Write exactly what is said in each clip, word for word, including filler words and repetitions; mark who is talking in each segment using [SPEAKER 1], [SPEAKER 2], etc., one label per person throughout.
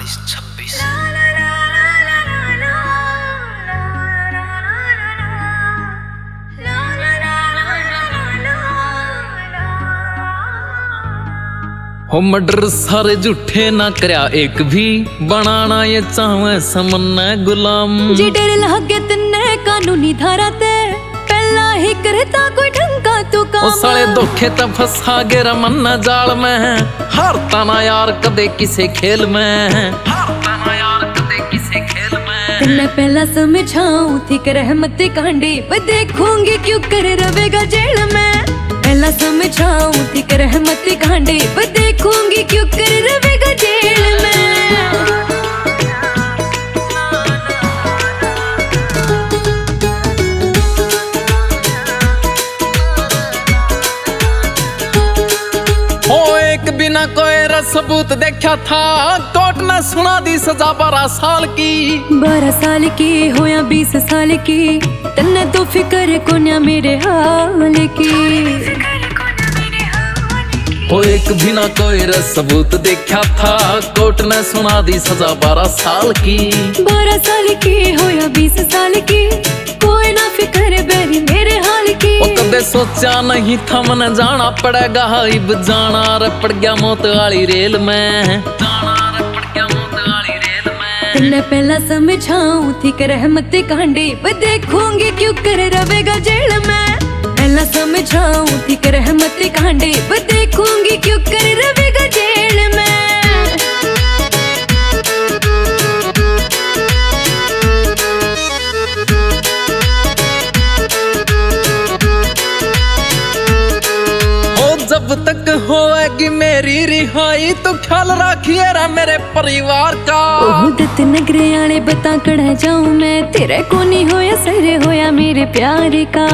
[SPEAKER 1] चालीस छब्बीस।
[SPEAKER 2] हो मर्डर सारे झूठे ना करया एक भी, बनाना ये चाहे समन्ना गुलाम।
[SPEAKER 3] जी डर लागे तन्ने कानूनी धारा ते, पहला ही करता कोई ढंगा तू काम।
[SPEAKER 2] ओ साले धोखे ता फंसा गेरा मन जाल में, हारता ना यार कदे किसे खेल में, हारता ना यार कदे किसे खेल में।
[SPEAKER 3] तन्ने पहला समझाऊं थी कर रहमत कांडी, पर देखूंगी क्यों कर रवेगा जेल में। पहला समझाऊं थी कर रहमत कांडी, पर देखूंगी क्यों कर रवेगा जेल में।
[SPEAKER 2] बिना कोई सबूत देखा था, कोर्ट ने सुना दी सजा बारह साल की।
[SPEAKER 3] बारह साल की हो या बीस साल की, तन्ने तो फिक्र कोन्या मेरे हाल की।
[SPEAKER 2] हो एक बिना कोई सबूत देखा था, कोर्ट ने सुना दी सजा बारह साल की।
[SPEAKER 3] बारह साल की हो या बीस साल की, कोई ना फिक्र बेरी मेरे हाल की।
[SPEAKER 2] ओ कदे सोचा नहीं था मन जाना पड़ेगा, इब जाना रे पड़ गया मौत वाली रेल में, जाना रे पड़ गया मौत वाली रेल में।
[SPEAKER 3] तन्ने पहला समझाऊं थी कर रहमत कांडी, पर देखूंगी क्यों कर रवेगा जेल में। पहला समझाऊं थी कर रहमत कांडी, पर देखूंगी क्यों कर रवेगा जेल में।
[SPEAKER 2] जब तक होएगी मेरी रिहाई, तो ख्याल रखिए रा मेरे परिवार का।
[SPEAKER 3] ओहदत नगरे आले बता कड़ा जाऊं मैं, तेरे को नहीं होया सर होया मेरे प्यार का।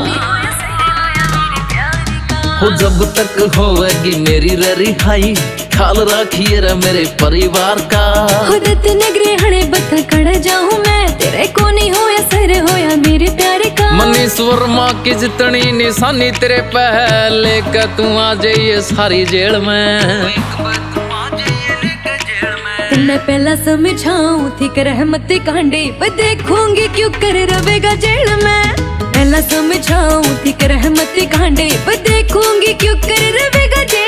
[SPEAKER 2] हो जब तक होएगी मेरी रिहाई, ख्याल रखिए रा मेरे परिवार का।
[SPEAKER 3] ओहदत नगरे आले बता कड़ा जाऊं मैं, तेरे को नहीं होया सर होया मेरे प्यार का।
[SPEAKER 2] मनीष वर्मा की जितनी निशानी तेरे पहले का, तू आ जाइए सारी जेल में।
[SPEAKER 3] मैं पहला समझाऊं थी कर रहमत कांडी, पर देखूंगी क्यों कर रवेगा जेल में। पहला समझाऊं थी कर रहमत कांडी, पर देखूंगी क्यों कर रवेगा जेल